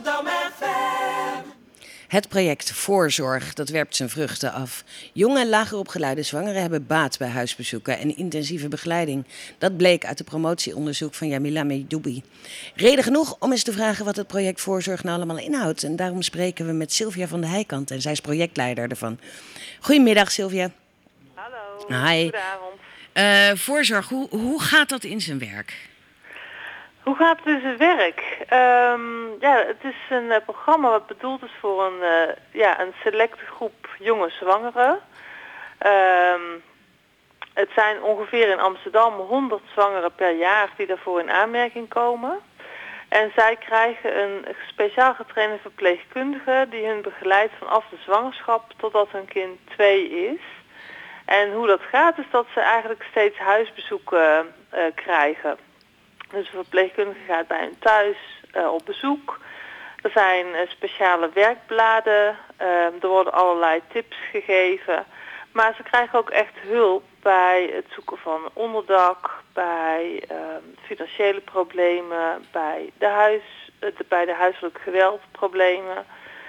Rotterdam FM. Het project Voorzorg, dat werpt zijn vruchten af. Jonge en lager opgeleide zwangeren hebben baat bij huisbezoeken en intensieve begeleiding. Dat bleek uit het promotieonderzoek van Jamila Mejdoubi. Reden genoeg om eens te vragen wat het project Voorzorg nou allemaal inhoudt. En daarom spreken we met Sylvia van de Heijkant en zij is projectleider ervan. Goedemiddag Sylvia. Hallo, Hi. goedenavond. Voorzorg, hoe gaat dat in zijn werk? Hoe gaat het in zijn werk? Het is een programma wat bedoeld is voor een selecte groep jonge zwangeren. Het zijn ongeveer in Amsterdam 100 zwangeren per jaar die daarvoor in aanmerking komen. En zij krijgen een speciaal getrainde verpleegkundige die hun begeleidt vanaf de zwangerschap totdat hun kind 2 is. En hoe dat gaat is dat ze eigenlijk steeds huisbezoeken krijgen. Dus de verpleegkundige gaat bij hen thuis op bezoek. Er zijn speciale werkbladen. Er worden allerlei tips gegeven. Maar ze krijgen ook echt hulp bij het zoeken van onderdak, bij financiële problemen, bij de huiselijk geweldproblemen.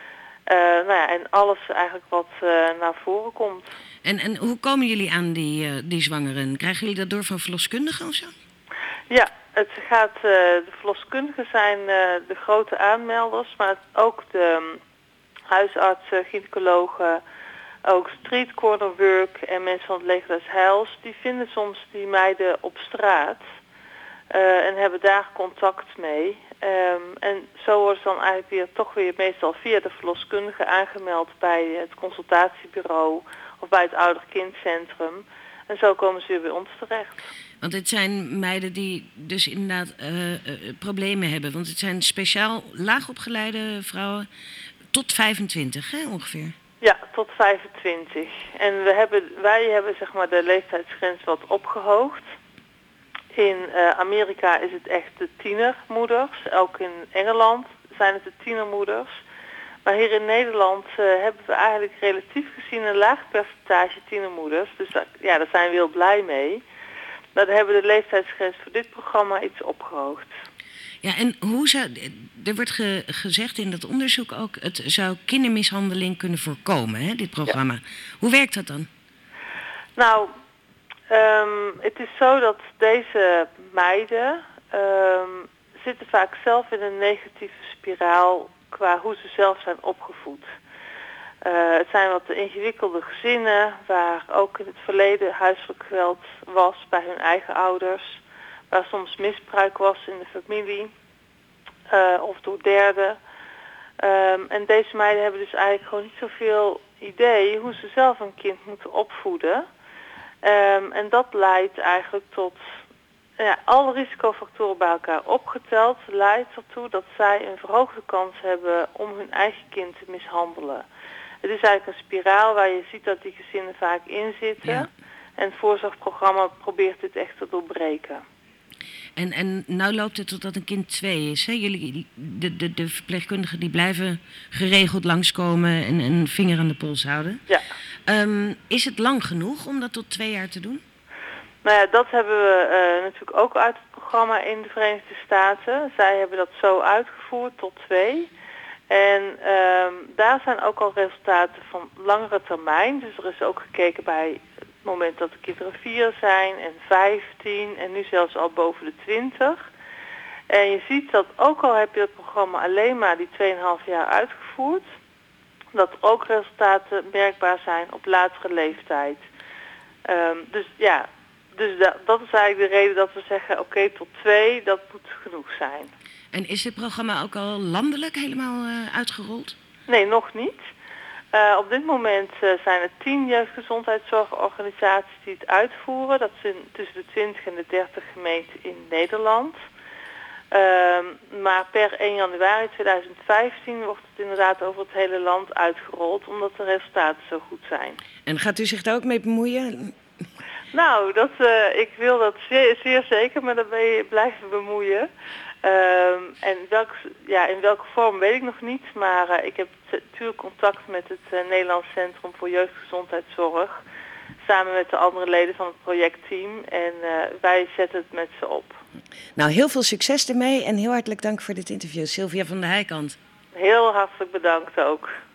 En alles eigenlijk wat naar voren komt. En hoe komen jullie aan die zwangeren? Krijgen jullie dat door van verloskundigen of zo? Ja, de verloskundigen zijn de grote aanmelders, maar ook de huisartsen, gynaecologen, ook street corner work en mensen van het Leger des Heils, die vinden soms die meiden op straat en hebben daar contact mee. En zo worden ze dan eigenlijk weer meestal via de verloskundige aangemeld bij het consultatiebureau of bij het ouder-kindcentrum. En zo komen ze weer bij ons terecht. Want het zijn meiden die dus inderdaad problemen hebben. Want het zijn speciaal laagopgeleide vrouwen tot 25, hè, ongeveer? Ja, tot 25. En wij hebben zeg maar de leeftijdsgrens wat opgehoogd. In Amerika is het echt de tienermoeders. Ook in Engeland zijn het de tienermoeders. Maar hier in Nederland hebben we eigenlijk relatief gezien een laag percentage tienermoeders. Dus daar zijn we heel blij mee. Maar dan hebben we de leeftijdsgrens voor dit programma iets opgehoogd. Ja, en er wordt gezegd in dat onderzoek ook, het zou kindermishandeling kunnen voorkomen, hè, dit programma. Ja. Hoe werkt dat dan? Nou, het is zo dat deze meiden zitten vaak zelf in een negatieve spiraal qua hoe ze zelf zijn opgevoed. Het zijn wat ingewikkelde gezinnen waar ook in het verleden huiselijk geweld was bij hun eigen ouders. Waar soms misbruik was in de familie of door derden. En deze meiden hebben dus eigenlijk gewoon niet zoveel idee hoe ze zelf een kind moeten opvoeden. En dat leidt eigenlijk tot alle risicofactoren bij elkaar opgeteld, leidt ertoe dat zij een verhoogde kans hebben om hun eigen kind te mishandelen. Het is eigenlijk een spiraal waar je ziet dat die gezinnen vaak in zitten. Ja. En het voorzorgprogramma probeert dit echt te doorbreken. En nou loopt het totdat een kind 2 is. Hè? Jullie, de verpleegkundigen die blijven geregeld langskomen en een vinger aan de pols houden. Ja. Is het lang genoeg om dat tot 2 jaar te doen? Nou ja, dat hebben we natuurlijk ook uit het programma in de Verenigde Staten. Zij hebben dat zo uitgevoerd tot 2. En daar zijn ook al resultaten van langere termijn. Dus er is ook gekeken bij het moment dat de kinderen 4 zijn en 15 en nu zelfs al boven de 20. En je ziet dat ook al heb je het programma alleen maar die 2,5 jaar uitgevoerd, dat er ook resultaten merkbaar zijn op latere leeftijd. Dus dat is eigenlijk de reden dat we zeggen, oké, tot 2, dat moet genoeg zijn. En is dit programma ook al landelijk helemaal uitgerold? Nee, nog niet. Op dit moment zijn er 10 jeugdgezondheidszorgorganisaties die het uitvoeren. Dat zijn tussen de 20 en de 30 gemeenten in Nederland. Maar per 1 januari 2015 wordt het inderdaad over het hele land uitgerold, omdat de resultaten zo goed zijn. En gaat u zich daar ook mee bemoeien? Nou, ik wil dat zeer zeker, maar daar ben je blijven bemoeien. En in welke vorm weet ik nog niet, maar ik heb natuurlijk contact met het Nederlands Centrum voor Jeugdgezondheidszorg, samen met de andere leden van het projectteam. En wij zetten het met ze op. Nou, heel veel succes ermee en heel hartelijk dank voor dit interview. Sylvia van de Heijkant. Heel hartelijk bedankt ook.